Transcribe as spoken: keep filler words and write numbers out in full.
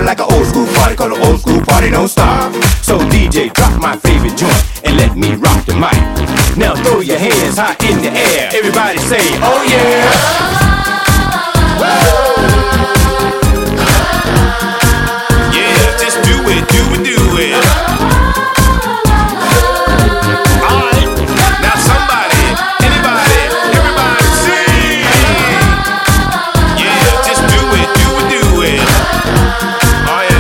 like an old school party, cause an old school party don't stop. So D J, drop my favorite joint and let me rock the mic. Now throw your hands high in the air. Everybody say, oh yeah. Whoa.